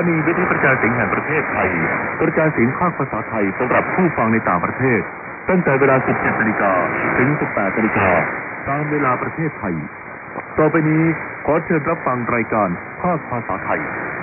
นีวิทยุกระจายเสียงแห่งประเทศไทยกระจายเสียงภาคภาษาไทยสำหรับผู้ฟังในต่างประเทศตั้งแต่เวลา 17 นาฬิกาถึง 18 นาฬิกาตามเวลาประเทศไทยต่อไปนี้ขอเชิญรับฟังรายการภาคภาษาไทย